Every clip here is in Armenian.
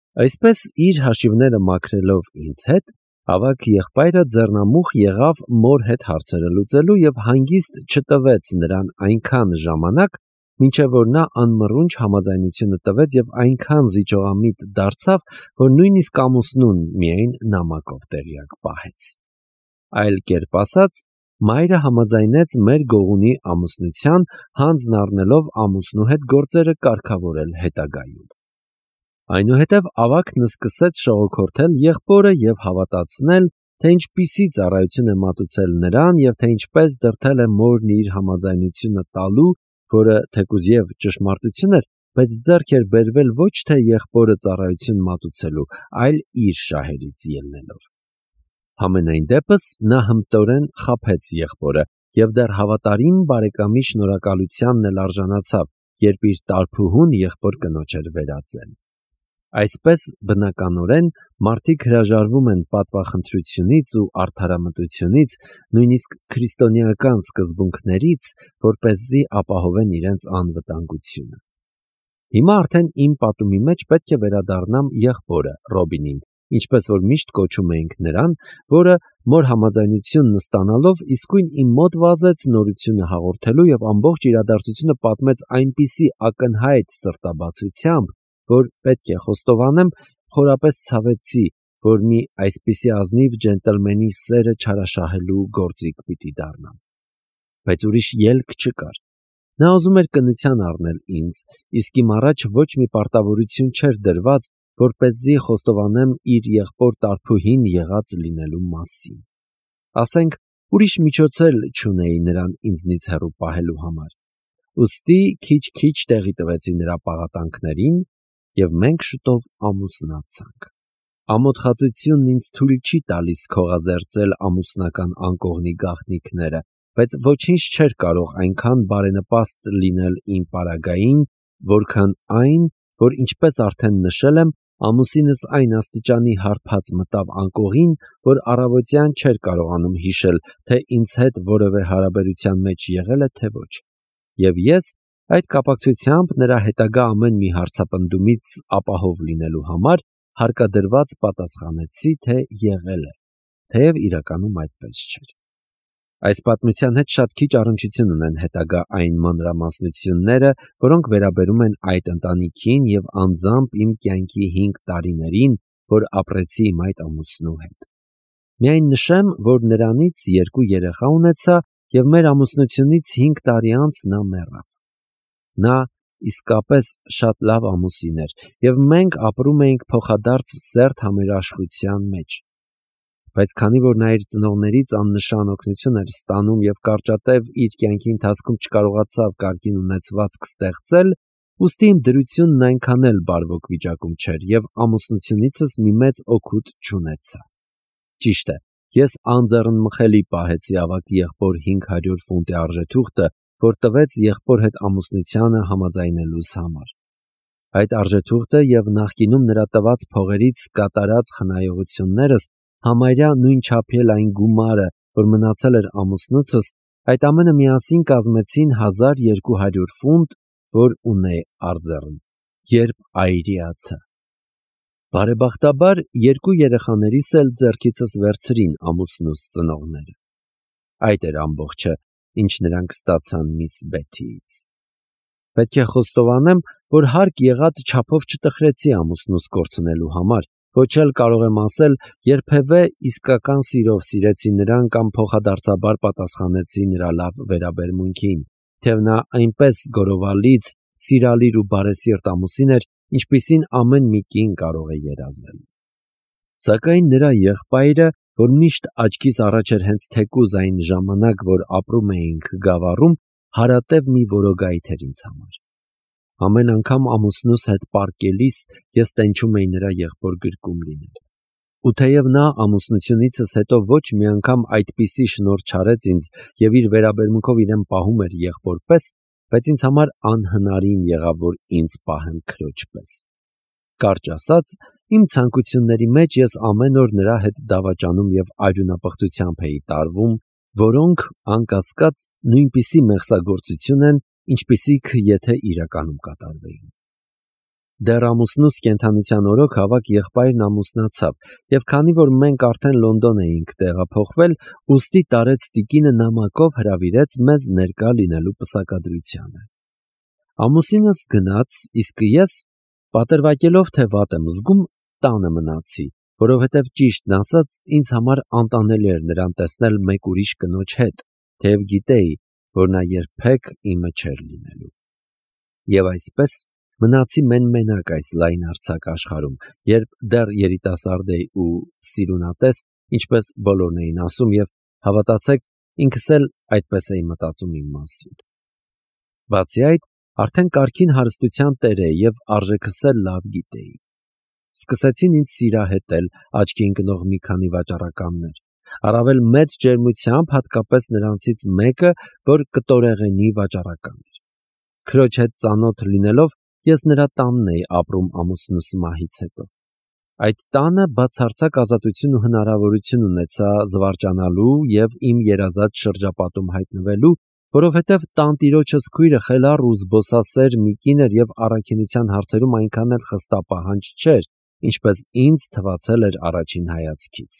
Այսպես իր հաշիվները մաքրելով ինձ հետ, ավագ եղբայրը ձեռնամուխ եղավ մոր հետ հարցերը լուծելու և հանգիստ չտվեց նրան այնքան ժամանակ, մինչև որ նա անմռունչ համաձայնությունը տվեց և այնքան զիջողամիտ դարձավ, որ նույնիսկ ամուսնուն միայն նամակով տեղյակ պահեց։ Այլ կերպ ասած, մայրը համաձայնեց մեր գողունի ամուսնության, հանձն առնելով ամուսնու հետ գործերը կարգավորել հետագայում։ Այնուհետև ավագն սկսեց շողոքորթել եղբորը և հավատացնել, թե ինչպիսի ծառայություն է մատուցել նրան և թե ինչպես դրդել է մորն իր համաձայնությունը տալու, որը թեկուզ և ճշմարտություն էր, բայց ձեռք էր բերվել ոչ թե եղբորը ծառայություն մատուցելու, այլ իր շահերից ելնելով։ Համենայն դեպս նա հմտորեն խաբեց եղբորը և դեռ հավատարիմ բարեկամի շնորհակալությանն էլ արժանացավ, երբ իր տարփուհուն եղբոր կնոջ էր վերածել։ Այսպես բնականորեն մարդիկ հրաժարվում են պատվախնդրությունից ու արդարամտությունից, նույնիսկ քրիստոնեական սկզբունքներից, որպեսզի ապահովեն իրենց անվտանգությունը։ Հիմա արդեն իմ պատումի մեջ պետք է վերադառնամ եղբորը Ռոբինին, ինչպես որ միշտ կոչում էինք նրան, որը մոր համաձայնությունն ստանալով իսկույն իմ մոտ վազեց նորությունը հաղորդելու և ամբողջ իրադարձությունը պատմեց այնպիսի ակնհայտ սրտաբացությամբ, որ պետք է խոստովանեմ, խորապես ցավեցի, որ մի այսպիսի ազնիվ ջենտլմենի սերը չարաշահելու գործիք պիտի դառնամ։ Բայց ուրիշ ելք չկար։ Նա ուզում էր կնության առնել ինձ, իսկ իմ առաջ ոչ մի պարտավորություն չէր դրված, որպեսզի խոստովանեմ իր եղբոր տարփուհին եղած լինելու մասին։ Ասենք, ուրիշ միջոց էլ չունեի նրան ինձնից հեռու պահելու համար։ Ուստի քիչ-քիչ տեղի տվեցի նրա պաղատանքներին, և մենք շուտով ամուսնացանք։ Ամոթխածությունն ինձ թույլ չի տալիս քողազերծել ամուսնական անկողնի գաղտնիքները, բայց ոչինչ չէր կարող այնքան բարենպաստ լինել իմ պարագային, որքան այն, որ ինչպես արդեն նշել եմ, ամուսինս այն աստիճանի հարբած մտավ անկողին, որ առավոտյան չէր կարողանում հիշել, թե ինձ հետ որևէ հարաբերության մեջ եղել է, թե ոչ։ Եվ ես այդ կապակցությամբ նրա հետագա ամեն մի հարցապնդումից ապահով լինելու համար հարկադրված պատասխանեցի, թե եղել է, թեև իրականում այդպես չէր։ Այս պատմության հետ շատ քիչ առնչություն ունեն հետագա այն մանրամասնությունները, որոնք վերաբերում են այդ ընտանիքին և անձամբ իմ կյանքի 5 տարիներին, որ ապրեցի իմ այդ ամուսնու հետ։ Միայն նշեմ, որ նրանից 2 երեխա ունեցա և մեր ամուսնությունից 5 տարի անց նա մեռավ։ Նա իսկապես շատ լավ ամուսին էր, և մենք ապրում էինք փոխադարձ սերտ համերաշխության մեջ։ Բայց քանի որ նա իր ծնողներից աննշան օգնություն էր ստանում և կարճատև իր կյանքի ընթացքում չկարողացավ կարգին ունեցվածք ստեղծել, ուստի իմ դրությունն այնքան էլ բարվոք վիճակում չէր և ամուսնությունիցս մի մեծ օգուտ չունեցա։ Ճիշտ է, ես անձեռնմխելի պահեցի ավագ եղբոր 500 ֆունտի արժեթուղթը, որ տվեց եղբոր հետ ամուսնությանը համաձայնելուս համար։ Այդ արժեթուղթը և նախկինում նրա տված փողերից կատարած խնայողություններս, համարյա նույն չափի այն գումարը, որ մնացել էր ամուսնուցս, այդ ամենը միասին կազմեցին 1200 ֆունտ, որ ունեի արձեռն, երբ այրիացա։ Բարեբախտաբար 2 երեխաներիս էլ ձեռքիցս վերցրին ամուսնուս ծնողները։ Այդ էր ամբողջը, ինչ նրանք ստացան միս Բեթիից։ Պետք է խոստովանեմ, որ հարկ եղած չափով չտխրեցի ամուսնուս կորցնելու համար, ոչ էլ կարող եմ ասել, երբևէ իսկական սիրով սիրեցի նրան կամ փոխադարձաբար պատասխանեցի նրա լավ վերաբերմունքին, թեև նա այնպես գորովալից, սիրալիր ու բարեսիրտ ամուսին էր, ինչպիսին ամեն մի կին կարող է երազել։ Սակայն նրա եղբայրը, որ միշտ աչքիս առաջ էր հենց թեկուզ այն ժամանակ, որ ապրում էինք Գավառում, հարատև մի որոգայթ էր ինձ համար։ Ամեն անգամ ամուսնուս հետ պառկելիս ես տենչում էի նրա եղբոր գրկում լինել։ Ու թեև նա ամուսնությունիցս հետո ոչ մի անգամ այդպիսի շնորհ չարեց ինձ և իր վերաբերմունքով իրեն պահում էր եղբոր պես, բայց ինձ համար անհնարին եղավ, որ ինձ պահեմ քրոջ պես։ Կարճ ասած, իմ ցանկությունների մեջ ես ամեն օր նրա հետ դավաճանում և արյունապղծությամբ էի տարվում, որոնք, անկասկած, նույնպիսի մեղսագործություն են, ինչպիսիք եթե իրականում կատարվեին։ Դեռ ամուսնուս կենդանության օրոք ավագ եղբայրն ամուսնացավ, եւ քանի որ մենք արդեն Լոնդոն էինք տեղափոխվել, ուստի տարեց տիկինը նամակով հրավիրեց մեզ ներկա լինելու պսակադրությանը։ Ամուսինս գնաց, իսկ ես, պատրվակելով թե վատ եմ զգում, տանը մնացի, որովհետև ճիշտն ասած ինձ համար անտանելի էր նրան տեսնել մեկ ուրիշ կնոջ հետ, թեև գիտեի, որ նա երբեք իմը չէր լինելու։ Եվ այսպես մնացի մենակ այս լայն արձակ աշխարհում, երբ դեռ երիտասարդ էի ու սիրունատես, ինչպես բոլորն էին ասում, եւ հավատացեք, ինքս էլ այդպես էի մտածում իմ մասին։ Բացի այդ, արդեն կարգին հարստության տեր էի եւ արժեքս էլ լավ գիտեի։ Սկսեցին ինձ սիրահետել աչքի ընկնող մի քանի վաճառականներ, առավել մեծ ջերմությամբ հատկապես նրանցից մեկը, որ կտորեղենի վաճառական էր։ Քրոջ հետ ծանոթ լինելով ես նրա տանն էի ապրում ամուսնուս մահից հետո։ Այդ տանը բացարձակ ազատություն ու հնարավորություն ունեցա զվարճանալու եւ իմ երազած շրջապատում հայտնվելու, որովհետեւ տանտիրոջս քույրը խելառ ու զբոսասեր մի կին էր եւ առաքինության հարցերում այնքան էլ խստապահանջ չէր, ինչպես ինձ թվացել էր առաջին հայացքից։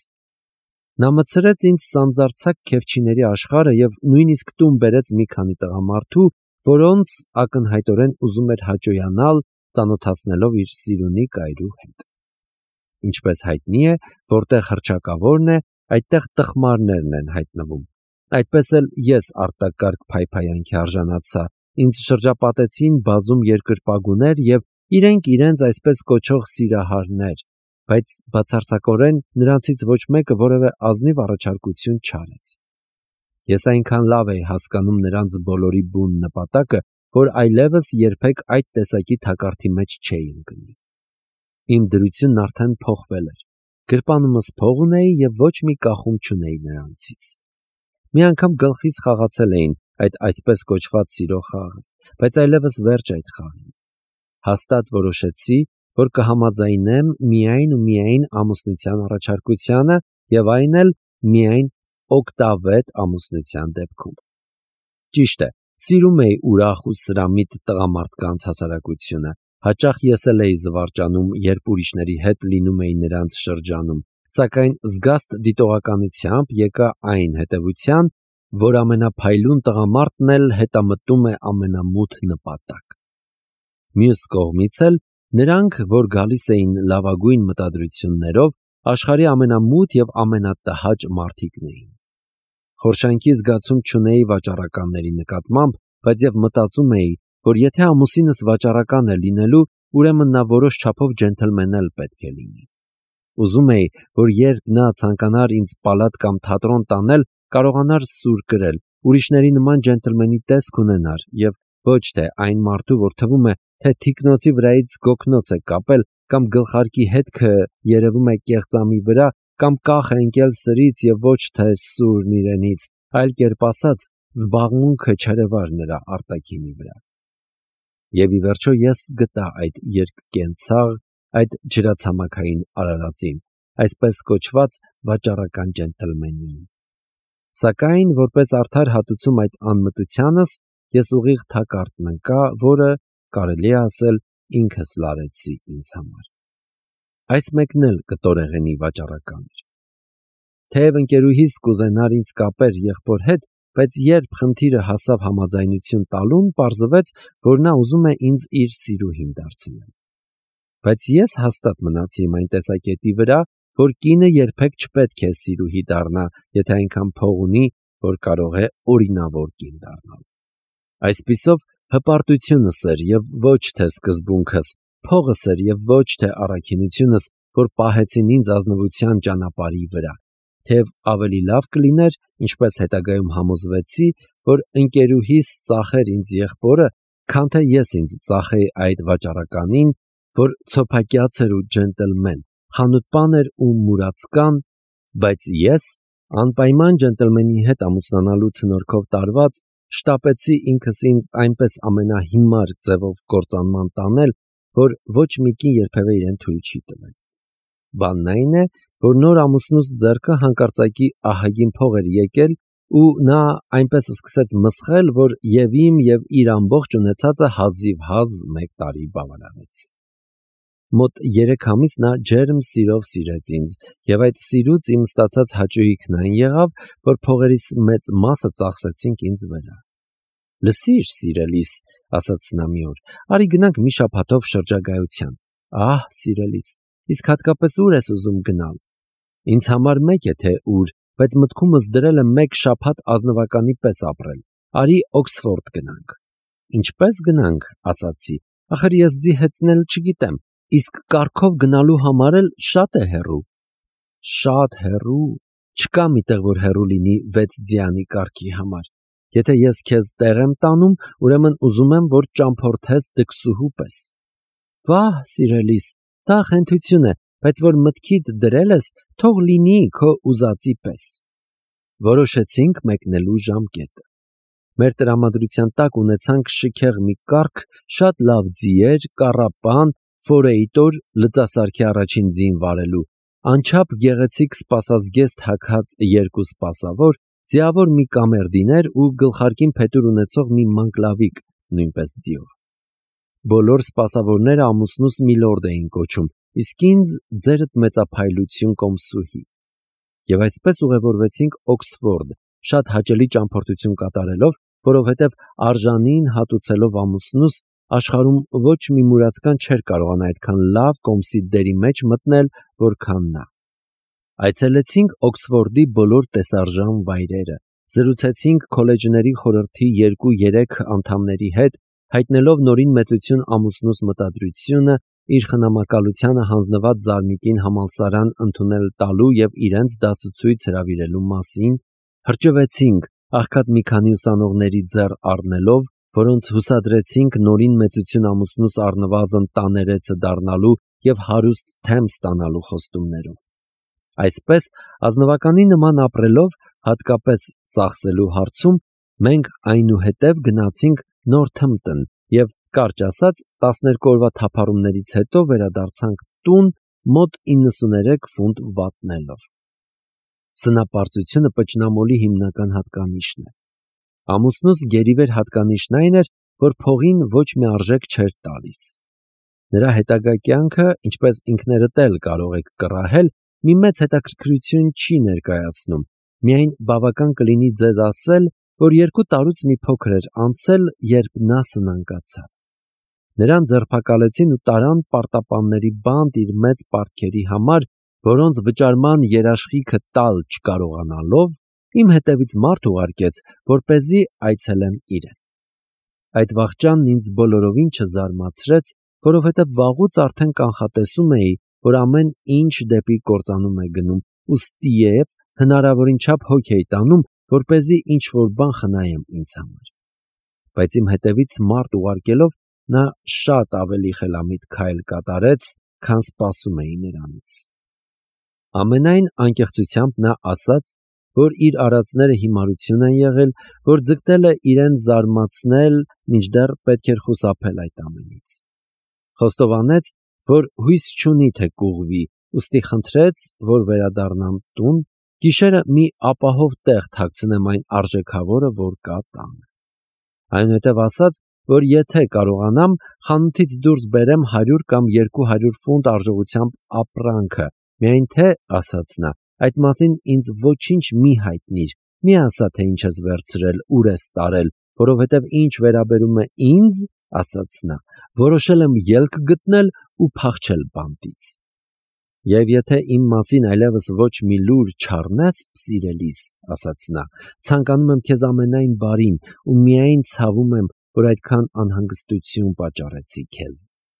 Նա մտցրեց ինձ սանձարձակ քեֆչիների աշխարհը եւ նույնիսկ տուն բերեց մի քանի տղամարդու, որոնց ակնհայտորեն ուզում էր հաճոյանալ, ծանոթացնելով իր սիրունի կայրու հետ։ Ինչպես հայտնի է, որտեղ հռչակավորն է, այդտեղ տխմարներն են հայտնվում։ Այդպես էլ ես արտակարգ փայփայանքի արժանացա, ինձ շրջապատեցին բազում երկրպագուներ եւ իրենք իրենց այսպես կոչող սիրահարներ, բայց բացարձակորեն նրանցից ոչ մեկը որևէ ազնիվ առաջարկություն չարեց։ Ես այնքան լավ էի հասկանում նրանց բոլորի բուն նպատակը, որ այլևս երբեք այդ տեսակի թակարդի մեջ չէի ընկնի։ Իմ դրությունն արդեն փոխվել էր։ Գրպանումս փող ունեի եւ ոչ մի կախում չունեի նրանցից։ Մի անգամ գլխից խաղացել էին այդ այսպես կոչված սիրո խաղը, բայց այլևս վերջ այդ խաղին։ Հաստատ որոշեցի, որ կհամաձայնեմ միայն ու միայն ամուսնության առաջարկությանը եւ այն էլ միայն օկտավետ ամուսնության դեպքում։ Ճիշտ է, սիրում էի ուրախ ու սրամիտ տղամարդկանց հասարակությունը, հաճախ ես էլ էի զվարճանում, երբ ուրիշների հետ լինում էի նրանց շրջանում, սակայն զգաստ դիտողականությամբ եկա այն հետևության, որ ամենափայլուն տղամարդն էլ հետամտում է ամենամութ նպատակ։ Մյուս կողմից էլ նրանք, որ գալիս էին լավագույն մտադրություններով, աշխարհի ամենամութ եւ ամենատհաճ մարդիկն էին։ Խորշանքի զգացում չունեի վաճառականների նկատմամբ, բայց եւ մտածում էի, որ եթե ամուսինս վաճառական է լինելու, ուրեմն նա որոշ չափով ջենթլմեն էլ պետք է լինի։ Ուզում էի, որ երբ նա ցանկանար ինձ պալատ կամ թատրոն տանել, կարողանար սուր կրել, ուրիշների նման ջենթլմենի տեսք ունենար եւ ոչ թե այն մարդու, որ թվում է, թե թիկնոցի վրայից գոգնոց է կապել կամ գլխարկի հետքը երևում է կեղծամի վրա կամ կախ է ընկել սրից եւ ոչ թե սուրն իրենից, այլ կերպ ասած, զբաղմունքը չերևար նրա արտաքինի վրա։ Եվ ի վերջո ես գտա այդ երկկենցաղ, այդ ջրացամաքային արարածին, այսպես կոչված վաճառական ջենթլմենին։ Սակայն, որպես արդար հատուցում այդ անմտությանս, ես ուղիղ թակարդն ընկա, որը, կարելի է ասել, ինքս լարեցի ինձ համար։ Այս մեկն էլ կտորեղենի վաճառական էր։ Թեև ընկերուհիս կուզենար ինձ կապեր եղբոր հետ, բայց երբ խնդիրը հասավ համաձայնություն տալուն, պարզվեց, որ նա ուզում է ինձ իր սիրուհին դարձնել։ Բայց ես հաստատ մնացի իմ այն տեսակետի վրա, որ կինը երբեք չպետք է սիրուհի դառնա, եթե այնքան փող ունի, որ կարող է օրինավոր կին դառնալ։ Այսպիսով հպարտությունս էր եւ ոչ թե սկզբունքս, փողս էր եւ ոչ թե առաքինությունս, որ պահեցին ինձ ազնվության ճանապարհի վրա, թեև ավելի լավ կլիներ, ինչպես հետագայում համոզվեցի, որ ընկերուհիս ծախեր ինձ եղբորը, քան թե ես ինձ ծախեի այդ վաճառականին, որ ցոփակյաց էր ու ջենտլմեն, խանութպան էր ու մուրացկան, բայց ես, անպայման ջենտլմենի հետ ամուսնանալու ցնորքով տարված, շտապեցի ինքս ինձ այնպես ամենահիմար ձևով կործանման տանել, որ ոչ մի կին երբևէ իրեն թույլ չի տվել։ Բանն այն է, որ նոր ամուսնուս ձեռքը հանկարծակի ահագին փող էր եկել ու նա այնպես սկսեց մսխել, որ եւ իմ եւ իր ամբողջ ունեցածը հազիվ հազ 1 տարի բավարարեց։ Մոտ 3 ամիս նա ջերմ սիրով սիրեց ինձ, եւ այդ սիրուց իմ ստացած հաճույքն այն եղավ, որ փողերիս մեծ մասը ծախսեցինք ինձ վրա։ Լսիր, սիրելիս, ասաց նա մի օր, արի գնանք մի շաբաթով շրջագայության։ Ահ, սիրելիս, իսկ հատկապես ուր ես ուզում գնալ։ Ինձ համար մեկ է թե ուր, բայց մտքումս դրել եմ մեկ շաբաթ ազնվականի պես ապրել։ Արի Օքսֆորդ գնանք։ Ինչպես գնանք, ասացի, ախր ես ձիհեցնել չգիտեմ, իսկ կառքով գնալու համար էլ շատ է հեռու։ Շատ հեռու, չկա մի տեղ, որ հեռու լինի 6 ձյանի կառքի համար։ Եթե ես քեզ տեղ եմ տանում, ուրեմն ուզում եմ, որ ճամփորդես դքսուհու պես։ Վահ, սիրելիս, դա խենթություն է, բայց որ մտքիդ դրել ես, թող լինի քո ուզածի պես։ Որոշեցինք մեկնելու ժամկետը։ Մեր տրամադրության տակ ունեցանք շքեղ մի կառք, շատ լավ ձիեր, կառապան, ֆորեյտոր, լծասարքի առաջին ձին վարելու, անչափ գեղեցիկ սպասազգեստ հագած 2 սպասավոր, ձիավոր մի կամերդիներ ու գլխարկին փետուր ունեցող մի մանկլավիկ, նույնպես ձիով։ Բոլոր սպասավորները ամուսնուս միլորդ էին կոչում, իսկ ինձ ձերդ մեծափայլություն կոմսուհի։ Եվ այսպես ուղևորվեցինք Օքսֆորդ, շատ հաճելի ճամփորդություն կատարելով, որովհետև արժանին հատուցելով ամուսնուս, աշխարհում ոչ մի մուրացկան չէր կարողանա այդքան լավ կոմսի դերի մեջ մտնել, որքան նա։ Այցելեցինք Օքսֆորդի բոլոր տեսարժան վայրերը, զրուցեցինք քոլեջների խորհրդի 2-3 անդամների հետ, հայտնելով նորին մեծություն ամուսնուս մտադրությունը իր խնամակալությանը հանձնված Զարմիկին համալսարան ընդունել տալու եւ իրենց դասուցույց հրավիրելու մասին, հրճվեցինք աղքատ մի քանի ուսանողների ձեռ առնելով, որոնց հուսադրեցինք նորին մեծություն ամուսնուս առնվազն տաներեցը դառնալու եւ հարուստ թեմ ստանալու խոստումներով։ Այսպես, ազնվականի նման ապրելով, հատկապես ծախսելու հարցում, մենք այնուհետև գնացինք Նորթեմպտոն եւ կարճ ասած 12 օրվա թափառումներից հետո վերադարձանք տուն մոտ 93 ֆունտ վատնելով։ Սնապարծությունը պճնամոլի հիմնական հատկանիշն է։ Ամուսնուս գերիվեր հատկանիշն այն էր, որ փողին ոչ մի արժեք չէր տալիս։ Նրա հետագա կյանքը, ինչպես ինքներդ էլ կարող եք կռահել, մի մեծ հետաքրքրություն չի ներկայացնում, միայն բավական կլինի ձեզ ասել, որ 2 տարուց մի փոքր էր անցել, երբ նա սնանկացավ։ Նրան ձերբակալեցին ու տարան պարտապանների բանտ իր մեծ պարտքերի համար, որոնց վճարման երաշխիքը տալ չկարողանալով, իմ հետևից մարդ ուղարկեց, որպեսզի այցելեմ իրեն։ Այդ վախճանն ինձ բոլորովին չզարմացրեց, որովհետև վաղուց արդեն կանխատեսում էի, որ ամեն ինչ դեպի կործանում է գնում, ուստիև հնարավորին չափ հոգ էի տանում, որպեսզի ինչ-որ բան խնայեմ ինձ համար։ Բայց իմ հետևից մարդ ուղարկելով, նա շատ ավելի խելամիտ քայլ կատարեց, քան սպասում էի նրանից։ Ամենայն անկեղծությամբ նա ասաց, որ իր արածները հիմարություն են եղել, որ ձգտել է իրեն զարմացնել, մինչդեռ պետք էր խուսափել այդ ամենից։ Խոստովանեց, որ հույս չունի թե կուղվի, ուստի խնդրեց, որ վերադառնամ տուն, գիշերը մի ապահով տեղ թաքցնեմ այն արժեքավորը, որ կա տանը։ Այնուհետև ասաց, որ եթե կարողանամ, խանութից դուրս բերեմ 100 կամ 200 ֆունտ արժողությամբ ապրանքը, միայն թե, ասաց նա, այդ մասին ինձ ոչինչ մի հայտնիր, մի ասա, թե ինչ ես վերցրել, ուր ես տարել, որովհետև ինչ վերաբերում է ինձ, ասաց նա, որոշել եմ ելք գտնել ու փախչել բանտից։ Եվ եթե իմ մասին այլևս ոչ մի լուր չառնես, սիրելիս, ասաց նա, ցանկանում եմ քեզ ամենայն բարին ու միայն ցավում եմ, որ այդքան անհանգստություն պատճառեցի քեզ։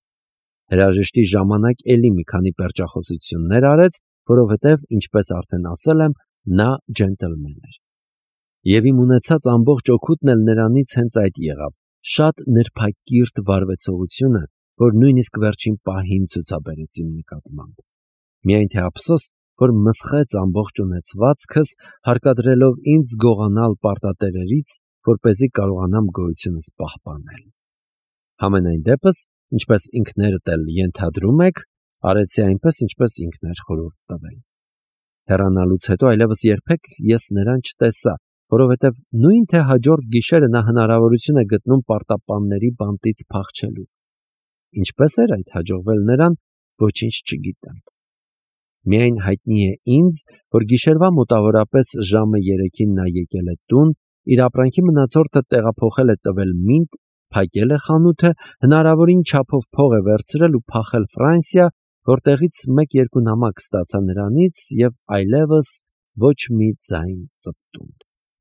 Հրաժեշտի ժամանակ էլի մի քանի պերճախոսություններ արեց, որովհետև, ինչպես արդեն ասել եմ, նա ջենտլմեն էր։ Եվ իմ ունեցած ամբողջ օգուտն էլ նրանից հենց այդ եղավ, շատ նրբակիրթ վարվեցողությունը, որ նույնիսկ վերջին պահին ցուցաբերեց իմ նկատմամբ։ Միայն թե ափսոս, որ մսխեց ամբողջ ունեցվածքս, հարկադրելով ինձ գողանալ պարտատերերից, որպեսզի կարողանամ գոյությունս պահպանել։ Համենայն դեպս, ինչպես ինքներդ էլ ենթադրում եք, արեցի այնպես, ինչպես ինքն էր խորհուրդ տվել։ Հեռանալուց հետո այլևս երբեք ես նրան չտեսա, որովհետև նույն թե հաջորդ գիշերը նա հնարավորություն է գտնում պարտապանների բանտից փախչելու։ Ինչպես էր այդ հաջողվել նրան, ոչինչ չգիտեմ։ Միայն հայտնի է ինձ, որ գիշերվա մոտավորապես ժամը 3-ին նա եկել է տուն, իր ապրանքի մնացորդը տեղափոխել է տվել Մինտ, փակել է խանութը, հնարավորին չափով փող է վերցրել ու փախել Ֆրանսիա, որտեղից 1-2 նամակ ստացա նրանից եւ այլևս ոչ մի ձայն ծպտուն։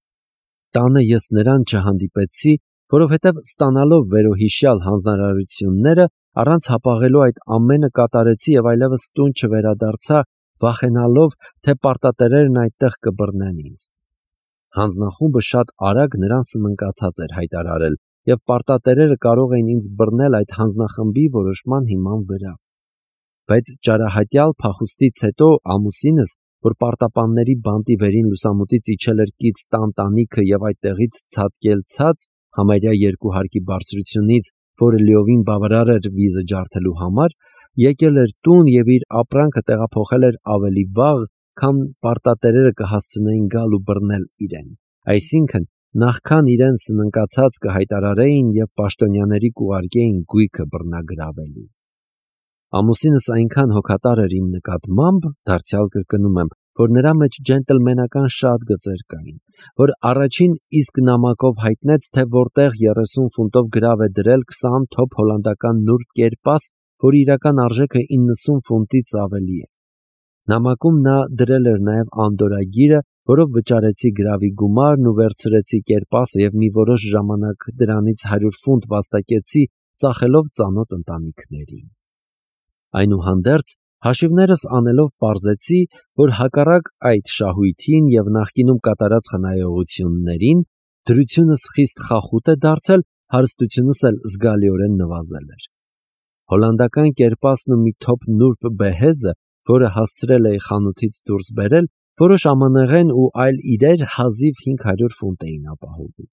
Տանը ես նրան չհանդիպեցի, որովհետև ստանալով վերոհիշյալ հանձնարարությունները առանց հապաղելու այդ ամենը կատարեցի եւ այլևս տուն չվերադարձա, վախենալով, թե պարտատերերն այդտեղ կբռնեն ինձ։ Հանձնախումբը շատ արագ նրան սննկացած էր հայտարարել եւ պարտատերերը կարող էին ինձ բռնել այդ հանձնախմբի որոշման հիման վրա։ Բայց ճարահատյալ փախուստից հետո ամուսինս, որ պարտապանների բանտի վերին լուսամուտից իջել էր կից տանտանիքը եւ այդտեղից ցածկել ցած համարյա 2 հարկի բարձրությունից, որը լիովին բավարար էր վիզը ջարդելու համար, եկել էր տուն եւ իր ապրանքը տեղափոխել էր ավելի վաղ, քան պարտատերերը կհասցնեին գալ ու բռնել իրեն։ Այսինքն, նախքան իրեն սննկացած կհայտարարեին եւ պաշտոնյաների կուղարկեին գույքը բռնագրավելու։ Ամուսինս այնքան հոգատար էր իմ նկատմամբ, դարձյալ կրկնում եմ, որ նրա մեջ ջենտլմենական շատ գծեր կային, որ առաջին իսկ նամակով հայտնեց, թե որտեղ 30 ֆունտով գրավ է դրել 20 թոփ հոլանդական նուրբ կերպաս, որի իրական արժեքը 90 ֆունտից ավելի է։ Նամակում նա դրել էր նաև անդորրագիրը, որով վճարեցի գրավի գումարն ու վերցրեցի կերպասը եւ մի որոշ ժամանակ դրանից 100 ֆունտ վաստակեցի, ծախելով ծանոթ ընտանիքներին։ Այնուհանդերձ, հաշիվներս անելով պարզեցի, որ հակառակ այդ շահույթին եւ նախկինում կատարած խնայողություններին, դրությունս խիստ խախուտ է դարձել, հարստությունս էլ զգալիորեն նվազել էր։ Հոլանդական կերպասն ու մի թոփ նուրբ բեհեզը, որը հասցրել էի խանութից դուրս բերել, որոշ ամանեղեն ու այլ իրեր հազիվ 500 ֆունտ էին ապահովում։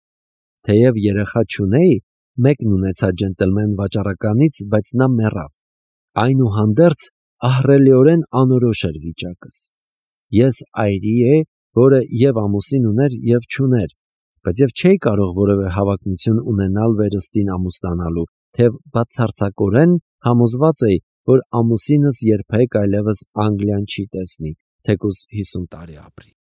Թեև երեխա չունեի, մեկն ունեցա ջենտլմեն վաճառականից, բայց նա մեռավ։ Այնուհանդերձ ահռելիորեն անորոշ էր վիճակս։ Ես այրի է, որը եւ ամուսին ուներ եւ չուներ, բայց եւ չէի կարող որևէ հավակնություն ունենալ վերստին ամուսնանալու, թեև բացարձակորեն համոզված էի, որ ամուսինս երբեք այլևս Անգլիան չի տեսնի, թեկուզ 50 տարի ապրի։